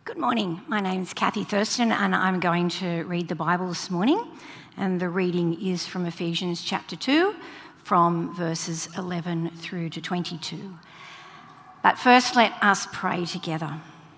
Good morning. My name's Kathy Thurston and I'm going to read the Bible this morning. And the reading is from Ephesians chapter 2, from verses 11 through to 22. But first, let us pray together.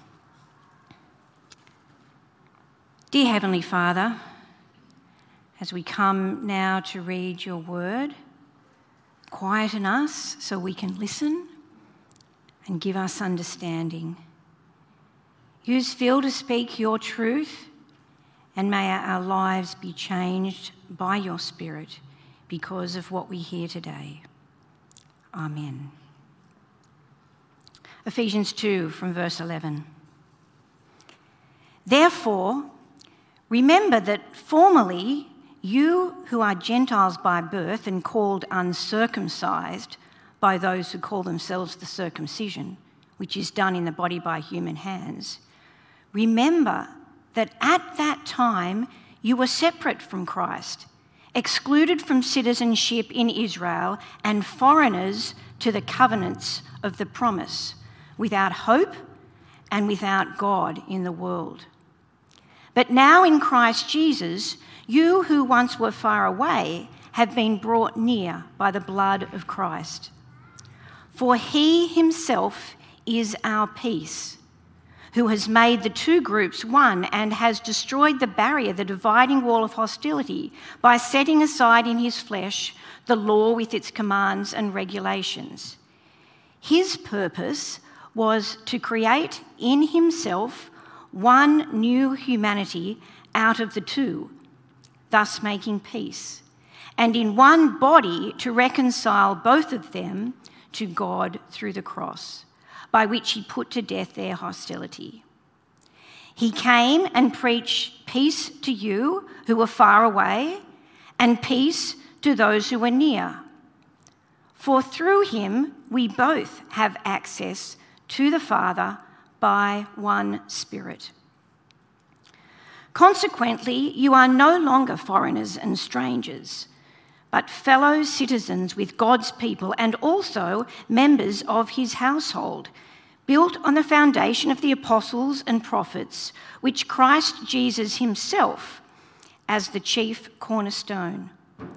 Dear Heavenly Father, as we come now to read your word, quieten us so we can listen and give us understanding. Use Phil to speak your truth, and may our lives be changed by your Spirit because of what we hear today. Amen. Ephesians 2 from verse 11. Therefore, remember that formerly you who are Gentiles by birth and called uncircumcised by those who call themselves the circumcision, which is done in the body by human hands, remember that at that time you were separate from Christ, excluded from citizenship in Israel and foreigners to the covenants of the promise, without hope and without God in the world. But now in Christ Jesus, you who once were far away have been brought near by the blood of Christ. For he himself is our peace, who has made the two groups one and has destroyed the barrier, the dividing wall of hostility, by setting aside in his flesh the law with its commands and regulations. His purpose was to create in himself one new humanity out of the two, thus making peace, and in one body to reconcile both of them to God through the cross, by which he put to death their hostility. He came and preached peace to you who were far away, and peace to those who were near. For through him we both have access to the Father by one Spirit. Consequently, you are no longer foreigners and strangers, but fellow citizens with God's people and also members of his household, built on the foundation of the apostles and prophets, which Christ Jesus himself as the chief cornerstone.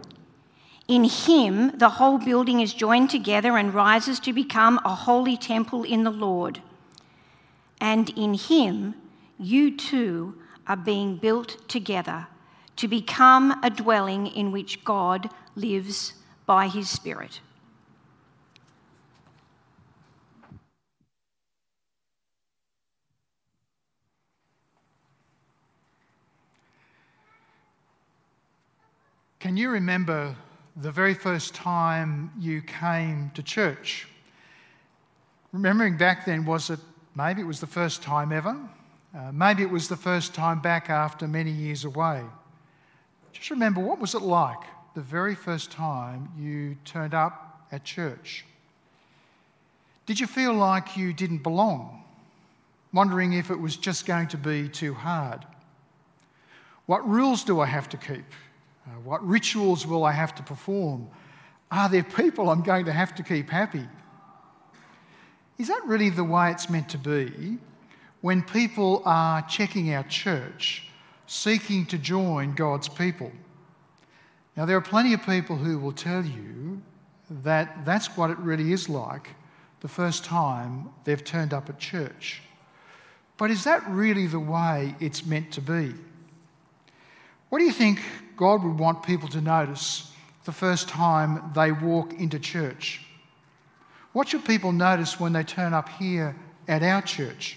In him, the whole building is joined together and rises to become a holy temple in the Lord. And in him, you too are being built together to become a dwelling in which God lives by his Spirit. Can you remember the very first time you came to church? Remembering back then, maybe it was the first time ever? Maybe it was the first time back after many years away. Just remember, what was it like the very first time you turned up at church? Did you feel like you didn't belong? Wondering if it was just going to be too hard? What rules do I have to keep? What rituals will I have to perform? Are there people I'm going to have to keep happy? Is that really the way it's meant to be when people are checking out church, seeking to join God's people? Now, there are plenty of people who will tell you that that's what it really is like the first time they've turned up at church. But is that really the way it's meant to be? What do you think God would want people to notice the first time they walk into church? What should people notice when they turn up here at our church?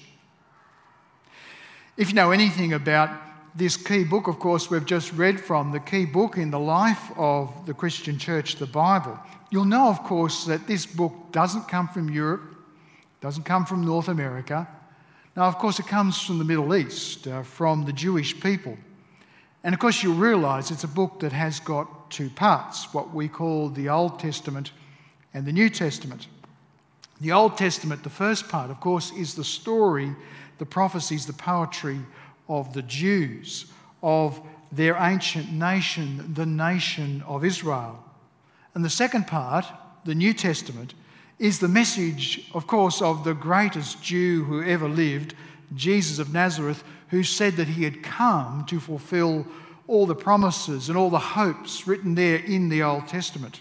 If you know anything about this key book, of course, we've just read from, the key book in the life of the Christian church, the Bible, you'll know, of course, that this book doesn't come from Europe, doesn't come from North America. Now, of course, it comes from the Middle East, from the Jewish people. And, of course, you'll realise it's a book that has got two parts, what we call the Old Testament and the New Testament. The Old Testament, the first part, of course, is the story, the prophecies, the poetry of the Jews, of their ancient nation, the nation of Israel. And the second part, the New Testament, is the message, of course, of the greatest Jew who ever lived, Jesus of Nazareth, who said that he had come to fulfill all the promises and all the hopes written there in the Old Testament.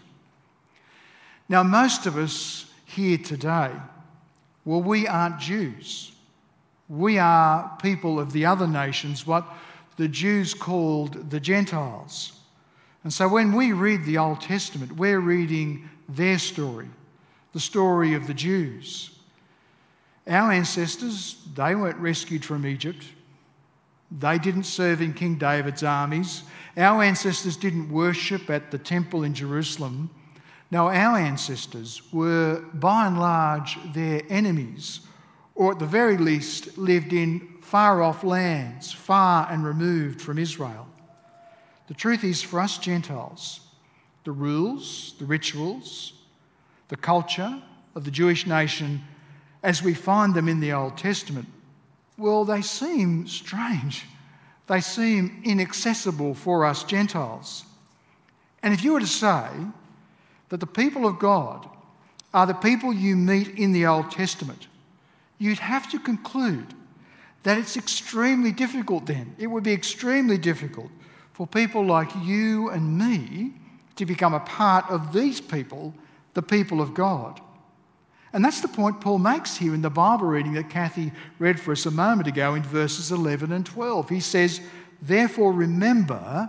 Now, most of us here today, well, we aren't Jews. We are people of the other nations, what the Jews called the Gentiles. And so when we read the Old Testament, we're reading their story, the story of the Jews. Our ancestors, they weren't rescued from Egypt. They didn't serve in King David's armies. Our ancestors didn't worship at the temple in Jerusalem. No, our ancestors were, by and large, their enemies, or at the very least lived in far-off lands, far and removed from Israel. The truth is, for us Gentiles, the rules, the rituals, the culture of the Jewish nation as we find them in the Old Testament, well, they seem strange. They seem inaccessible for us Gentiles. And if you were to say that the people of God are the people you meet in the Old Testament, you'd have to conclude that it's extremely difficult then. It would be extremely difficult for people like you and me to become a part of these people, the people of God. And that's the point Paul makes here in the Bible reading that Kathy read for us a moment ago in verses 11 and 12. He says, therefore remember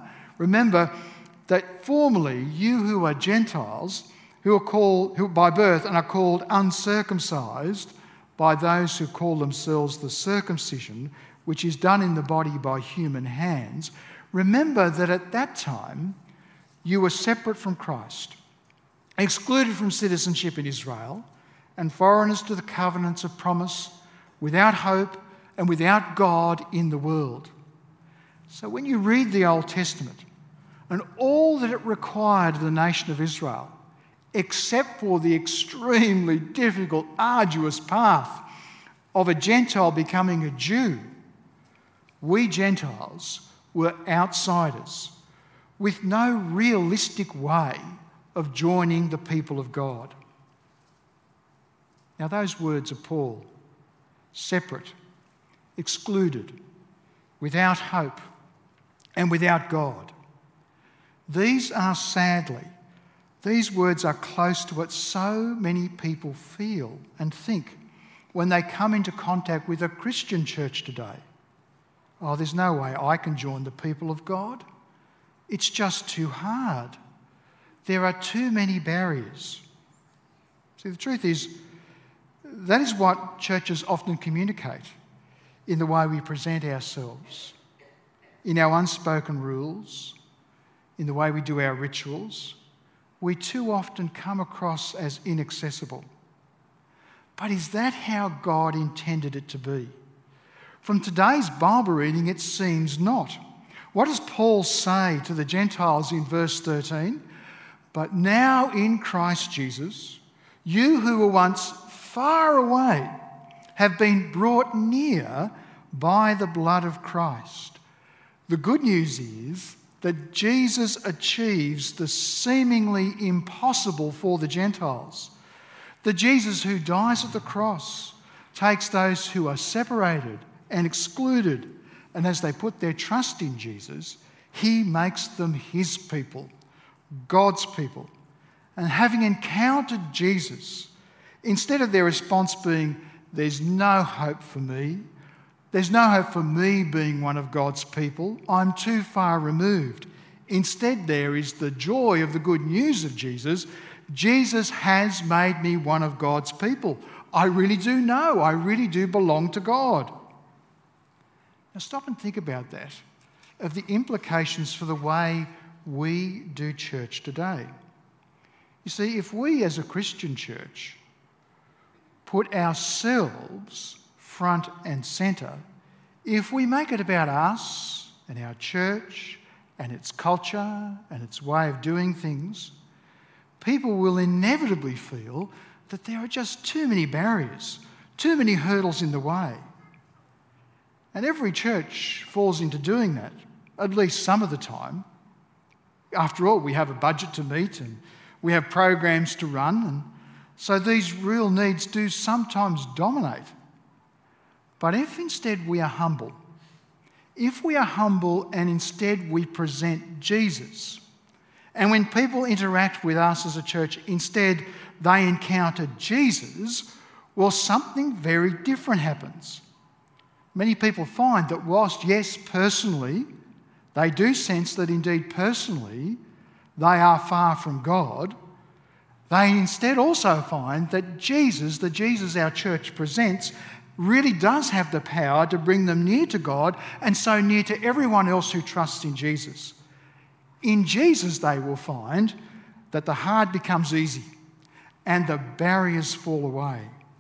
that formerly you who are Gentiles, who by birth and are called uncircumcised by those who call themselves the circumcision, which is done in the body by human hands, remember that at that time you were separate from Christ, excluded from citizenship in Israel, and foreigners to the covenants of promise, without hope and without God in the world. So when you read the Old Testament and all that it required of the nation of Israel, except for the extremely difficult, arduous path of a Gentile becoming a Jew, we Gentiles were outsiders with no realistic way of joining the people of God. Now, those words of Paul, separate, excluded, without hope, and without God, these words are close to what so many people feel and think when they come into contact with a Christian church today. Oh, there's no way I can join the people of God. It's just too hard. There are too many barriers. See, the truth is, that is what churches often communicate in the way we present ourselves, in our unspoken rules, in the way we do our rituals. We too often come across as inaccessible. But is that how God intended it to be? From today's Bible reading, it seems not. What does Paul say to the Gentiles in verse 13? But now in Christ Jesus, you who were once far away have been brought near by the blood of Christ. The good news is that Jesus achieves the seemingly impossible for the Gentiles. The Jesus who dies at the cross takes those who are separated and excluded, and as they put their trust in Jesus, he makes them his people, God's people. And having encountered Jesus, instead of their response being, there's no hope for me, there's no hope for me being one of God's people, I'm too far removed. Instead, there is the joy of the good news of Jesus. Jesus has made me one of God's people. I really do know, I really do belong to God. Now stop and think about that, of the implications for the way we do church today. You see, if we as a Christian church put ourselves front and centre, if we make it about us and our church and its culture and its way of doing things, people will inevitably feel that there are just too many barriers, too many hurdles in the way. And every church falls into doing that, at least some of the time. After all, we have a budget to meet and we have programs to run, and so these real needs do sometimes dominate. But if instead we are humble, if we are humble and instead we present Jesus, and when people interact with us as a church, instead they encounter Jesus, well, something very different happens. Many people find that whilst, yes, personally, they do sense that indeed personally they are far from God, they instead also find that Jesus, the Jesus our church presents, really does have the power to bring them near to God and so near to everyone else who trusts in Jesus. In Jesus, they will find that the hard becomes easy and the barriers fall away.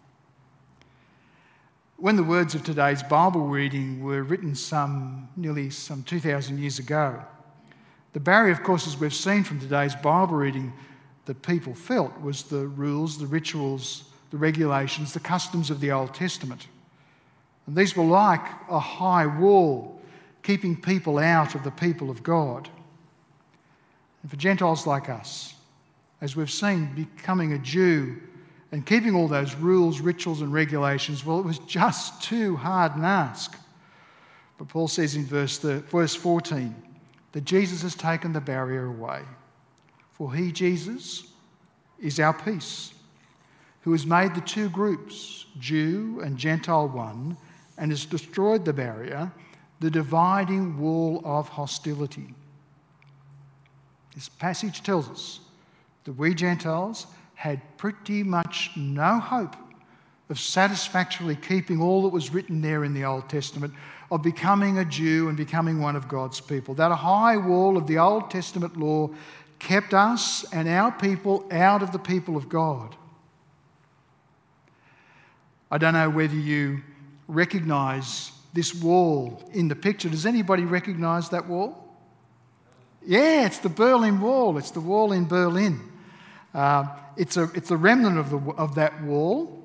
When the words of today's Bible reading were written nearly 2,000 years ago, the barrier, of course, as we've seen from today's Bible reading, that people felt was the rules, the rituals, the regulations, the customs of the Old Testament. And these were like a high wall keeping people out of the people of God. And for Gentiles like us, as we've seen, becoming a Jew and keeping all those rules, rituals and regulations, well, it was just too hard an ask. But Paul says in verse 14 that Jesus has taken the barrier away. For he, Jesus, is our peace, who has made the two groups, Jew and Gentile, one, and has destroyed the barrier, the dividing wall of hostility. This passage tells us that we Gentiles had pretty much no hope of satisfactorily keeping all that was written there in the Old Testament, of becoming a Jew and becoming one of God's people. That high wall of the Old Testament law kept us and our people out of the people of God. I don't know whether you recognise this wall in the picture. Does anybody recognise that wall? Yeah, it's the Berlin Wall. It's the wall in Berlin. It's a remnant of that wall.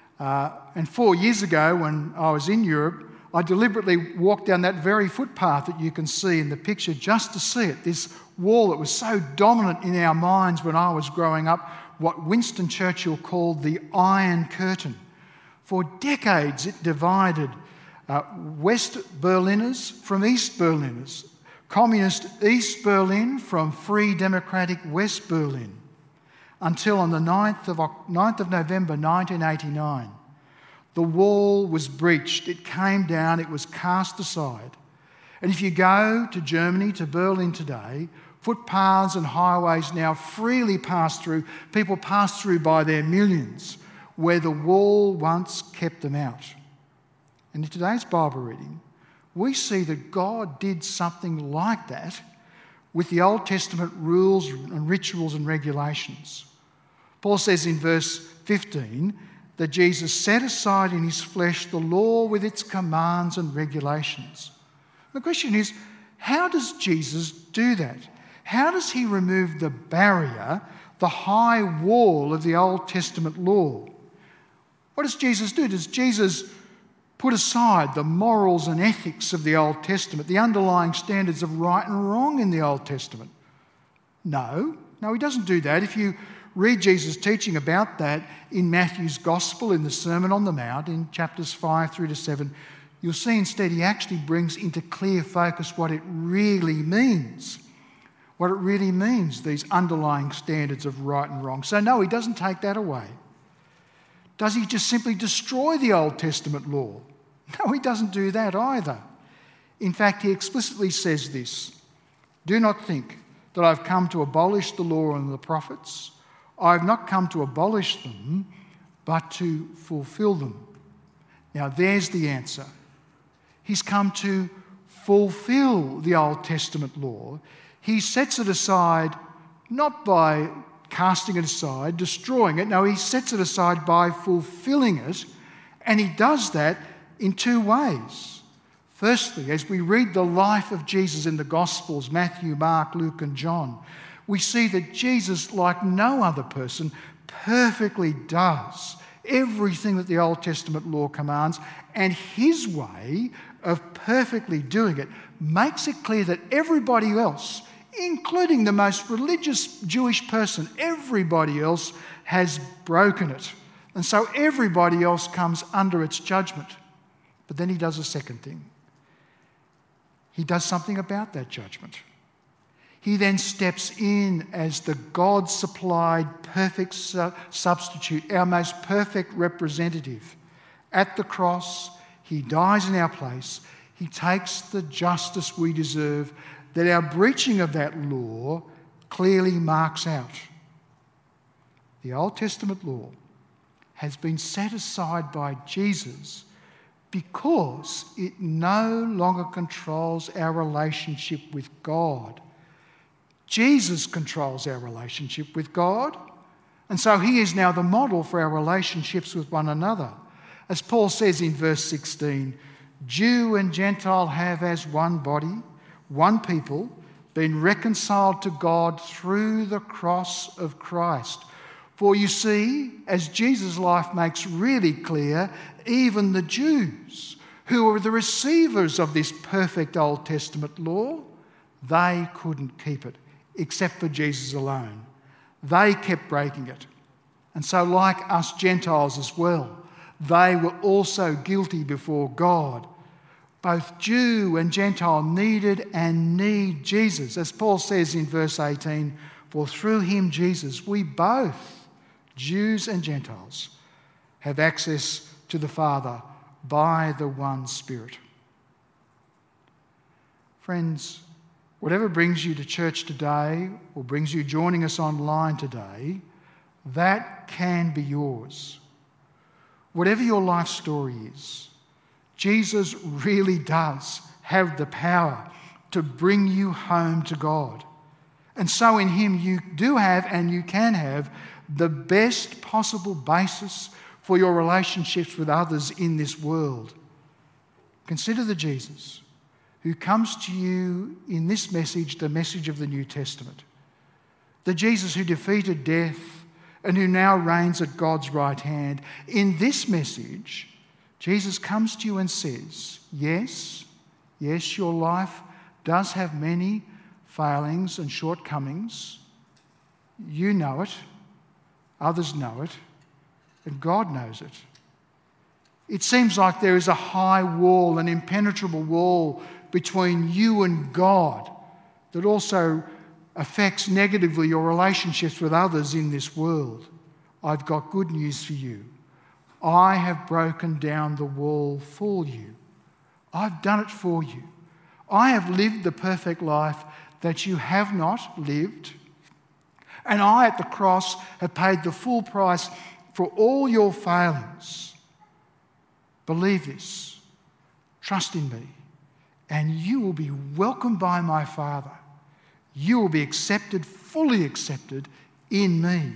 And 4 years ago, when I was in Europe, I deliberately walked down that very footpath that you can see in the picture just to see it. This wall that was so dominant in our minds when I was growing up, what Winston Churchill called the Iron Curtain. For decades, it divided West Berliners from East Berliners, Communist East Berlin from Free Democratic West Berlin, until on the 9th of November 1989, the wall was breached. It came down, it was cast aside. And if you go to Germany, to Berlin today, footpaths and highways now freely pass through. People pass through by their millions, where the wall once kept them out. And in today's Bible reading, we see that God did something like that with the Old Testament rules and rituals and regulations. Paul says in verse 15 that Jesus set aside in his flesh the law with its commands and regulations. The question is, how does Jesus do that? How does he remove the barrier, the high wall of the Old Testament law? What does Jesus do? Does Jesus put aside the morals and ethics of the Old Testament, the underlying standards of right and wrong in the Old Testament? No, he doesn't do that. If you read Jesus' teaching about that in Matthew's Gospel, in the Sermon on the Mount, in chapters 5 through to 7, you'll see instead he actually brings into clear focus what it really means. What it really means, these underlying standards of right and wrong. So no, he doesn't take that away. Does he just simply destroy the Old Testament law? No, he doesn't do that either. In fact, he explicitly says this: "Do not think that I've come to abolish the law and the prophets. I have not come to abolish them, but to fulfill them." Now, there's the answer. He's come to fulfill the Old Testament law. He sets it aside not by casting it aside, destroying it. No, he sets it aside by fulfilling it, and he does that in two ways. Firstly, as we read the life of Jesus in the Gospels, Matthew, Mark, Luke and John, we see that Jesus, like no other person, perfectly does everything that the Old Testament law commands, and his way of perfectly doing it makes it clear that everybody else, including the most religious Jewish person, everybody else has broken it. And so everybody else comes under its judgment. But then he does a second thing. He does something about that judgment. He then steps in as the God-supplied perfect substitute, our most perfect representative. At the cross, he dies in our place. He takes the justice we deserve that our breaching of that law clearly marks out. The Old Testament law has been set aside by Jesus because it no longer controls our relationship with God. Jesus controls our relationship with God, and so he is now the model for our relationships with one another. As Paul says in verse 16, Jew and Gentile have as one body, one people, been reconciled to God through the cross of Christ. For you see, as Jesus' life makes really clear, even the Jews, who were the receivers of this perfect Old Testament law, they couldn't keep it, except for Jesus alone. They kept breaking it. And so, like us Gentiles as well, they were also guilty before God. Both Jew and Gentile needed and need Jesus. As Paul says in verse 18, for through him, Jesus, we both, Jews and Gentiles, have access to the Father by the one Spirit. Friends, whatever brings you to church today or brings you joining us online today, that can be yours. Whatever your life story is, Jesus really does have the power to bring you home to God. And so in him you do have and you can have the best possible basis for your relationships with others in this world. Consider the Jesus who comes to you in this message, the message of the New Testament. The Jesus who defeated death and who now reigns at God's right hand. In this message, Jesus comes to you and says, yes, your life does have many failings and shortcomings. You know it, others know it, and God knows it. It seems like there is a high wall, an impenetrable wall between you and God that also affects negatively your relationships with others in this world. I've got good news for you. I have broken down the wall for you. I've done it for you. I have lived the perfect life that you have not lived. And I, at the cross, have paid the full price for all your failings. Believe this. Trust in me. And you will be welcomed by my Father. You will be accepted, fully accepted in me.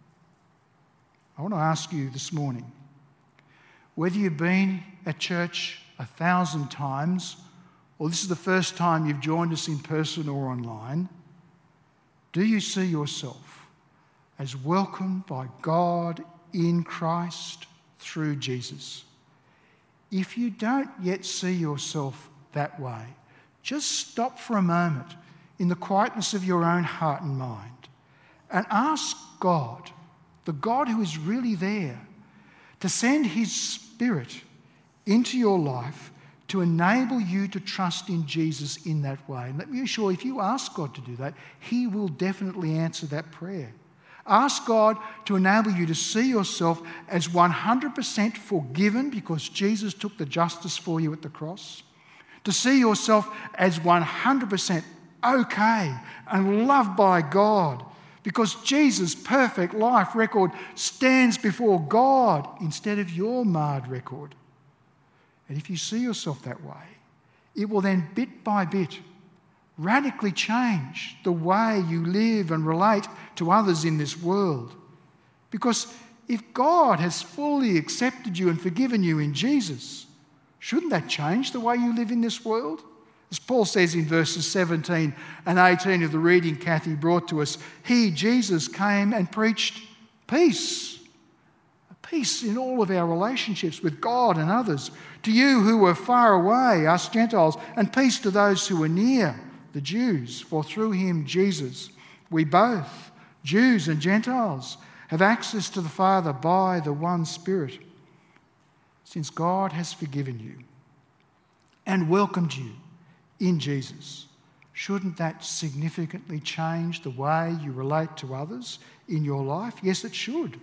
I want to ask you this morning, whether you've been at church 1,000 times or this is the first time you've joined us in person or online, do you see yourself as welcomed by God in Christ through Jesus? If you don't yet see yourself that way, just stop for a moment in the quietness of your own heart and mind and ask God, the God who is really there, to send his Spirit into your life to enable you to trust in Jesus in that way. And let me assure you, if you ask God to do that, he will definitely answer that prayer. Ask God to enable you to see yourself as 100% forgiven because Jesus took the justice for you at the cross. To see yourself as 100% okay and loved by God because Jesus' perfect life record stands before God instead of your marred record. And if you see yourself that way, it will then bit by bit radically change the way you live and relate to others in this world. Because if God has fully accepted you and forgiven you in Jesus, shouldn't that change the way you live in this world? As Paul says in verses 17 and 18 of the reading Kathy brought to us, he, Jesus, came and preached peace. Peace in all of our relationships with God and others. To you who were far away, us Gentiles, and peace to those who were near, the Jews. For through him, Jesus, we both, Jews and Gentiles, have access to the Father by the one Spirit. Since God has forgiven you, and welcomed you in Jesus. Shouldn't that significantly change the way you relate to others in your life? Yes, it should.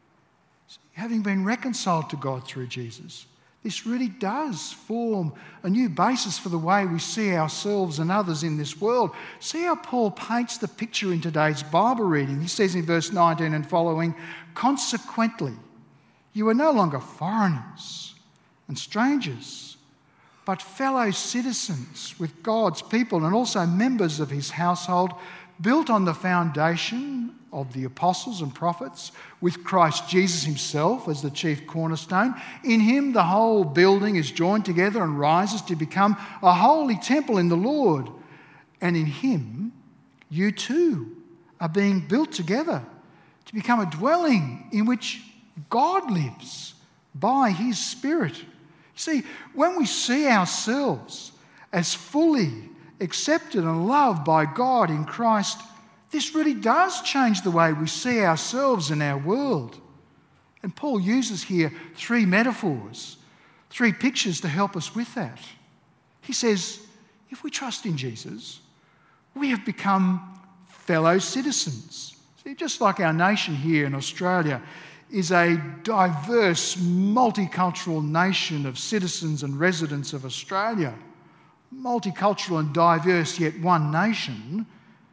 Having been reconciled to God through Jesus, this really does form a new basis for the way we see ourselves and others in this world. See how Paul paints the picture in today's Bible reading. He says in verse 19 and following, "Consequently, you are no longer foreigners and strangers, but fellow citizens with God's people and also members of his household, built on the foundation of the apostles and prophets, with Christ Jesus himself as the chief cornerstone. In him the whole building is joined together and rises to become a holy temple in the Lord. And in him you too are being built together to become a dwelling in which God lives by his Spirit." See, when we see ourselves as fully accepted and loved by God in Christ, this really does change the way we see ourselves and our world. And Paul uses here 3 metaphors, 3 pictures to help us with that. He says, if we trust in Jesus, we have become fellow citizens. See, just like our nation here in Australia is a diverse, multicultural nation of citizens and residents of Australia, multicultural and diverse yet one nation,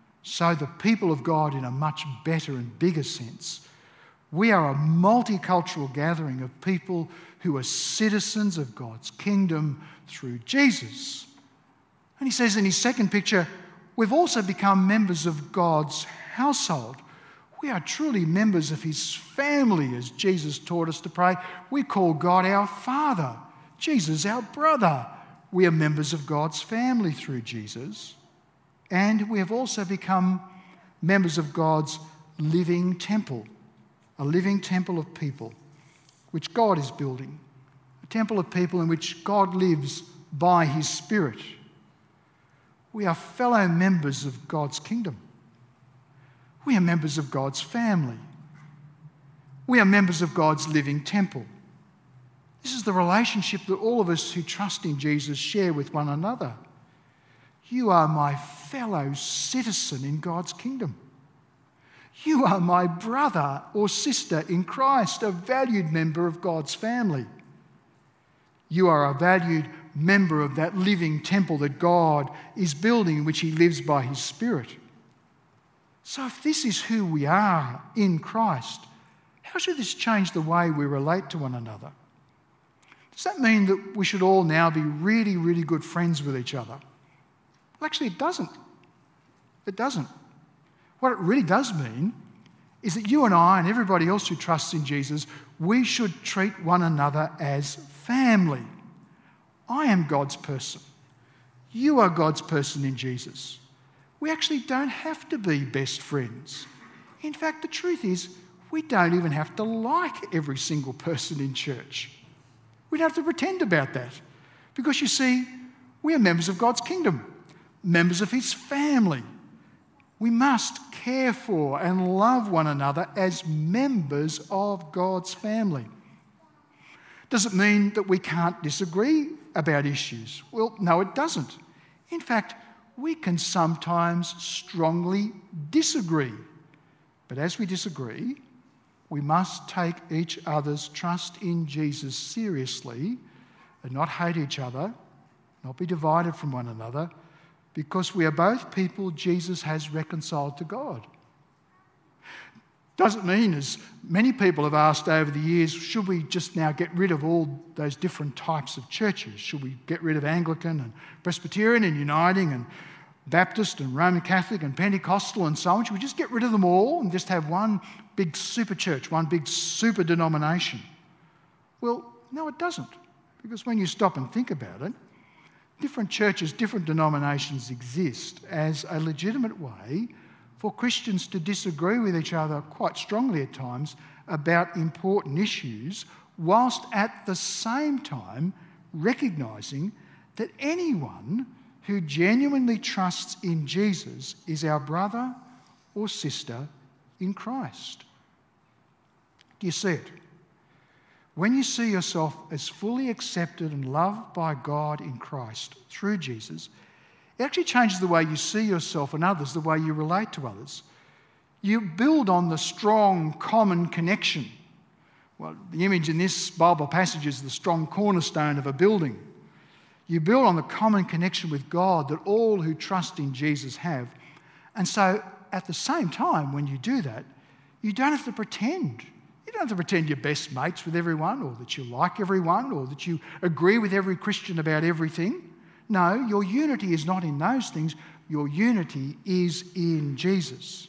so the people of God in a much better and bigger sense. We are a multicultural gathering of people who are citizens of God's kingdom through Jesus. And he says in his second picture, we've also become members of God's household. We are truly members of his family, as Jesus taught us to pray. We call God our Father, Jesus our brother. We are members of God's family through Jesus. And we have also become members of God's living temple, a living temple of people, which God is building, a temple of people in which God lives by his Spirit. We are fellow members of God's kingdom. We are members of God's family. We are members of God's living temple. This is the relationship that all of us who trust in Jesus share with one another. You are my fellow citizen in God's kingdom. You are my brother or sister in Christ, a valued member of God's family. You are a valued member of that living temple that God is building, in which he lives by his Spirit. So if this is who we are in Christ, how should this change the way we relate to one another? Does that mean that we should all now be really, really good friends with each other? Well, actually, it doesn't. It doesn't. What it really does mean is that you and I and everybody else who trusts in Jesus, we should treat one another as family. I am God's person. You are God's person in Jesus. We actually don't have to be best friends. In fact, the truth is, we don't even have to like every single person in church. We don't have to pretend about that. Because you see, we are members of God's kingdom, members of his family. We must care for and love one another as members of God's family. Does it mean that we can't disagree about issues? Well, no, it doesn't. In fact, we can sometimes strongly disagree. But as we disagree, we must take each other's trust in Jesus seriously and not hate each other, not be divided from one another, because we are both people Jesus has reconciled to God. Doesn't mean, as many people have asked over the years, should we just now get rid of all those different types of churches? Should we get rid of Anglican and Presbyterian and Uniting and Baptist and Roman Catholic and Pentecostal and so on? Should we just get rid of them all and just have one big super church, one big super denomination? Well, no, it doesn't. Because when you stop and think about it, different churches, different denominations exist as a legitimate way for Christians to disagree with each other quite strongly at times about important issues, whilst at the same time recognising that anyone who genuinely trusts in Jesus is our brother or sister in Christ. Do you see it? when you see yourself as fully accepted and loved by God in Christ through Jesus, it actually changes the way you see yourself and others, the way you relate to others. You build on the strong common connection. Well, the image in this Bible passage is the strong cornerstone of a building. You build on the common connection with God that all who trust in Jesus have. And so at the same time, when you do that, you don't have to pretend. You don't have to pretend you're best mates with everyone, or that you like everyone, or that you agree with every Christian about everything. No, your unity is not in those things. Your unity is in Jesus.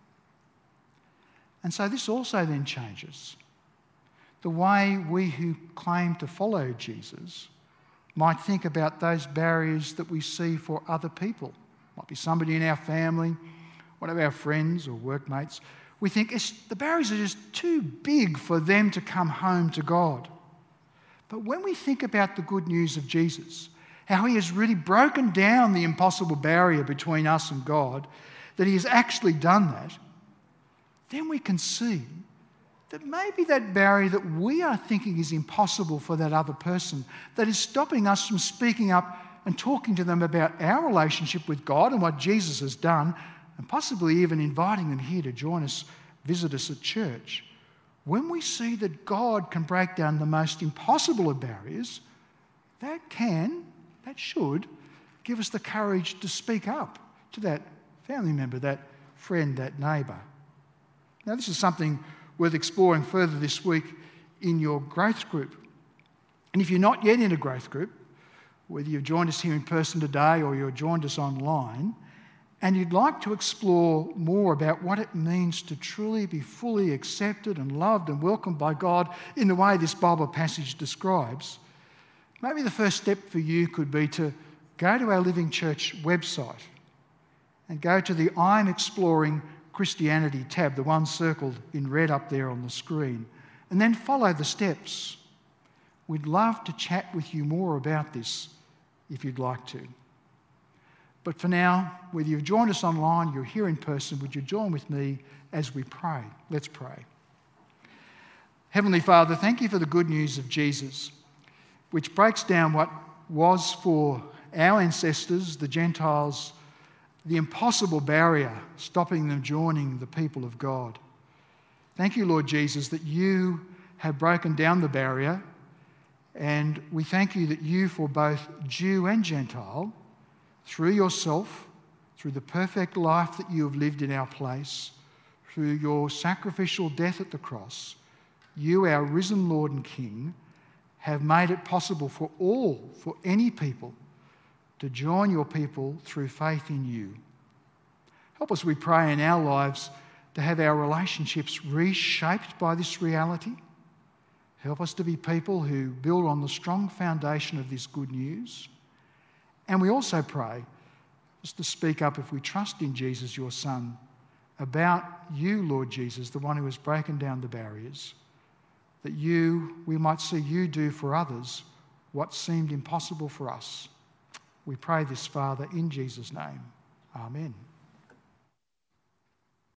And so this also then changes the way we who claim to follow Jesus might think about those barriers that we see for other people. Might be somebody in our family, one of our friends or workmates. We think the barriers are just too big for them to come home to God. But when we think about the good news of Jesus, how he has really broken down the impossible barrier between us and God, that he has actually done that, then we can see that maybe that barrier that we are thinking is impossible for that other person, that is stopping us from speaking up and talking to them about our relationship with God and what Jesus has done, and possibly even inviting them here to join us, visit us at church. When we see that God can break down the most impossible of barriers, that should give us the courage to speak up to that family member, that friend, that neighbour. Now, this is something worth exploring further this week in your growth group. And if you're not yet in a growth group, whether you've joined us here in person today or you've joined us online, and you'd like to explore more about what it means to truly be fully accepted and loved and welcomed by God in the way this Bible passage describes, maybe the first step for you could be to go to our Living Church website and go to the I'm Exploring Christianity tab, the one circled in red up there on the screen, and then follow the steps. We'd love to chat with you more about this if you'd like to. But for now, whether you've joined us online, you're here in person, would you join with me as we pray? Let's pray. Heavenly Father, thank you for the good news of Jesus, which breaks down what was for our ancestors, the Gentiles, the impossible barrier stopping them joining the people of God. Thank you, Lord Jesus, that you have broken down the barrier, and we thank you that you, for both Jew and Gentile, through yourself, through the perfect life that you have lived in our place, through your sacrificial death at the cross, you, our risen Lord and King, have made it possible for all, for any people, to join your people through faith in you. Help us, we pray, in our lives to have our relationships reshaped by this reality. Help us to be people who build on the strong foundation of this good news. And we also pray us to speak up, if we trust in Jesus, your Son, about you, Lord Jesus, the one who has broken down the barriers, that we might see you do for others what seemed impossible for us. We pray this, Father, in Jesus' name. Amen.